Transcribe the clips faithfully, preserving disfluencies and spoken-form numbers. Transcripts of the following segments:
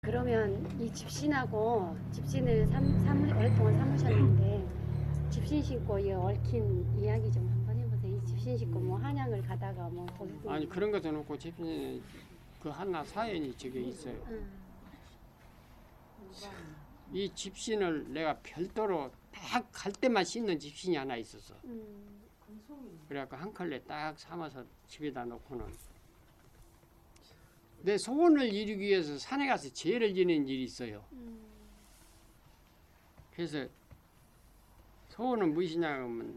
그러면 이 집신하고 집신을 삼, 사무, 오랫동안 삼으셨는데 집신 신고 이 얽힌 이야기 좀 한번 해보세요. 이 집신 신고 뭐 한양을 가다가 뭐 거기서 아니 그런 것은 없고 집신 그 하나 사연이 저게 있어요. 응. 이 집신을 내가 별도로 딱 갈 때만 씻는 집신이 하나 있었어. 음. 그래갖고 한 컬레 딱 삼아서 집에다 놓고는 내 소원을 이루기 위해서 산에 가서 제를 지는 일이 있어요. 음. 그래서 소원은 무엇이냐 하면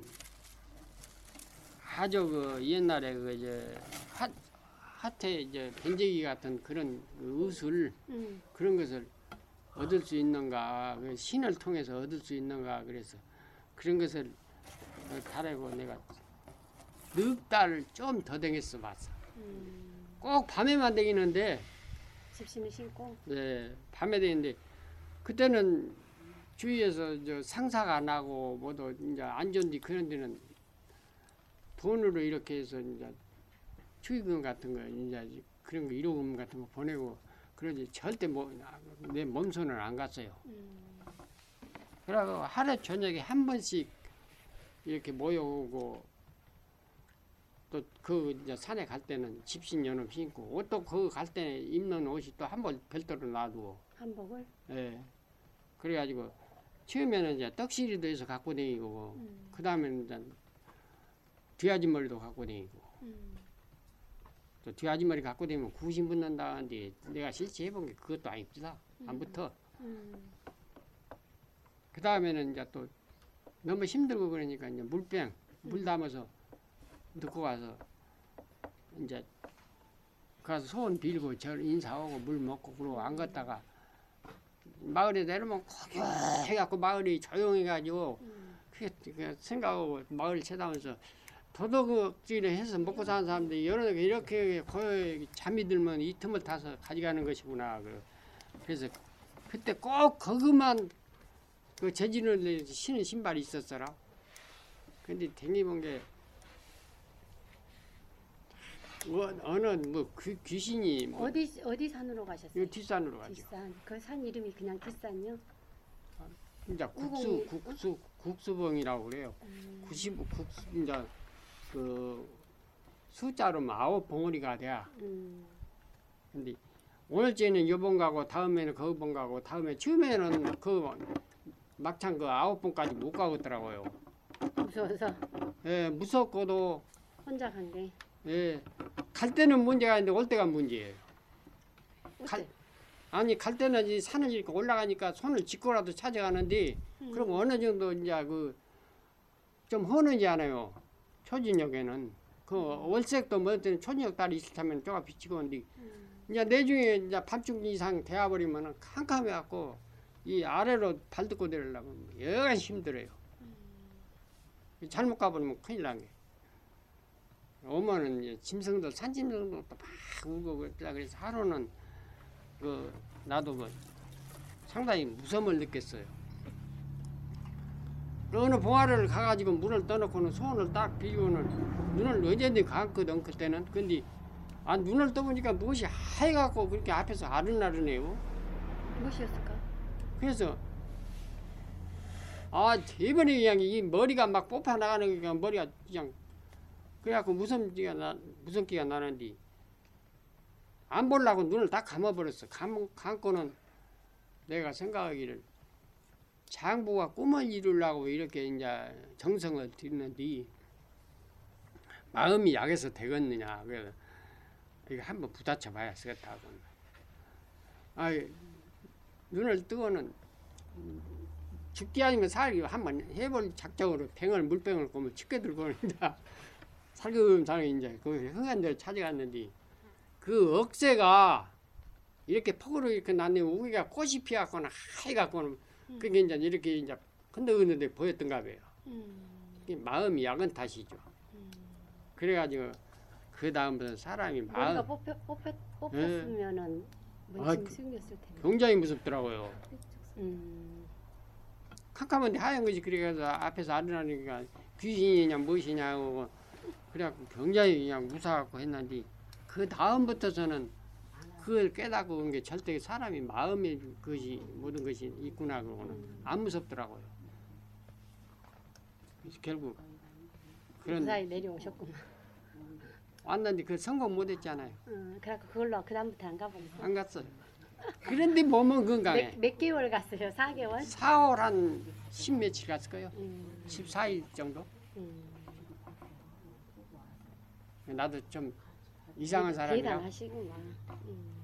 아주 그 옛날에 그 이제 핫 핫에 이제 ben제기 같은 그런 그 의술 음. 그런 것을 얻을 수 있는가, 그 신을 통해서 얻을 수 있는가, 그래서 그런 것을 달아고 내가 넉 달을 좀 더 댕겼어 봤어. 음. 꼭 밤에만 댕기는데, 집신을 신고 네, 밤에 댕기는데, 그때는 주위에서 저 상사가 안 하고, 뭐도 이제 안전디 그런 데는 돈으로 이렇게 해서 이제 축의금 같은 거, 이제 그런 거, 일호금 같은 거 보내고, 그러지 절대 뭐, 내 몸손은 안 갔어요. 음. 그래서 하루 저녁에 한 번씩 이렇게 모여오고 또 그 이제 산에 갈 때는 집신 연음 신고 옷도 그 갈 때 입는 옷이 또 한 벌 별도로 놔두고 한복을 예 그래가지고 처음에는 이제 떡시리도 해서 갖고 다니고 음. 그 다음에는 이제 뒤아지머리도 갖고 다니고 음. 또 뒤아지머리 갖고 다니면 구신 붙는다는데 내가 실제 해본 게 그것도 아닙니다. 안 붙어. 음. 그 다음에는 이제 또 너무 힘들고 그러니까 이제 물병 물 담아서 넣고 가서 이제 가서 소원 빌고 절 인사하고 물 먹고 그러고 안 갔다가 마을에 내려오면 거기 해갖고 마을이 조용해가지고 음. 그게 생각하고 마을 쳐다보면서 도덕질을 해서 먹고 사는 사람들이 여러 이렇게 고요 잠이 들면 이 틈을 타서 가져가는 것이구나. 그래서 그때 꼭 그것만 그 재질을 신은 신발이 있었어라. 근데 댕기본 게 어, 어느 뭐 그 귀신이 뭐 어디 어디 산으로 가셨어요? 이 뒷산으로 가죠. 뒷산. 그 산 이름이 그냥 뒷산이요? 이제 국수 우공이- 국수 국수봉이라고 그래요. 음. 구십 국수 이제 그 숫자로 뭐 아홉 봉우리가 돼야. 음. 근데 오늘째는 요번 가고 다음에는 그 번 가고 다음에 처음에는 그 막창 그 아홉 번까지 못 가겠더라고요. 무서워서 예, 무섭고도 혼자 간 게. 예, 갈 때는 문제가 있는데 올 때가 문제예요. 갈, 어때? 아니 갈 때는 이 산을 이렇게 올라가니까 손을 짚고라도 찾아가는데 음. 그럼 어느 정도 이제 그 좀 허는지 않아요. 초진역에는 그 월색도 뭐 때는 초진역 딸이 있을 타면 쪼가 비치고 온데 음. 이제 내중에 이제 밤중 이상 되어버리면은 캄캄해갖고 이 아래로 발 딛고 내려려면 여간 힘들어요. 음. 잘못 가버리면 큰일 난 게. 오면은 이제 짐승들 산짐승도 또 막 울고 그랬다 그래서 하루는 그 나도 그 상당히 무서움을 느꼈어요. 그 어느 봉화를 가가지고 물을 떠놓고는 손을 딱 빌고는 눈을 완전히 감거든 그때는. 근데 아 눈을 떠보니까 무엇이 하얘갖고 그렇게 앞에서 아른아른해요. 무엇이었을까? 그래서 아 대번에 그냥 이 머리가 막 뽑혀 나가는 거니까 머리가 그냥 그래갖고 무섭기가 나 무섭기가 나는데 안 보려고 눈을 다 감아버렸어. 감 감고는 내가 생각하기를 장부가 꿈을 이루려고 이렇게 이제 정성을 들였는데 마음이 약해서 되겠느냐. 그래서 이거 한번 부딪혀 봐야 쓰겠다고. 아 눈을 뜨고는 죽기 아니면 살기 한번 해볼 작정으로 뱅을 물병을 꼬면 춥게 들고는 이제 살금살금 이제 그 흥한 데를 찾아갔는데 그 억새가 이렇게 폭으로 이렇게 났네. 우기가 꽃이 피어갖고는 하얘갖고는 음. 그게 이제 이렇게 이제 흔들흔들 보였던가 봐요. 음. 마음이 약은 탓이죠. 음. 그래가지고 그 다음부터 사람이 머리가 마음 뽑혔, 뽑혔, 뽑혔으면은 뭔 아, 짐승이었을 텐데. 굉장히 무섭더라고요. 음. 캄캄한데 하얀 것이 그래서 앞에서 아른아르니까 귀신이냐 무엇이냐고 그래갖고 굉장히 그냥 무서워갖고 했는데 그 다음부터서는 그걸 깨닫고 온 게 절대 사람이 마음의 것이 모든 것이 있구나 그러고는 안 무섭더라고요. 그래서 결국 그런 무사히 내려오셨구나. 왔는데 그 성공 못했잖아요. 어, 그래갖고 그걸로 그 다음부터 안 가보겠어. 안 갔어요. 그런데 몸은 건강해. 몇, 몇 개월 갔어요? 사 개월? 사월 한 십며칠 갔을 거예요. 음, 십사 일 정도. 음. 나도 좀 이상한 사람이라 대단하시구만. 음.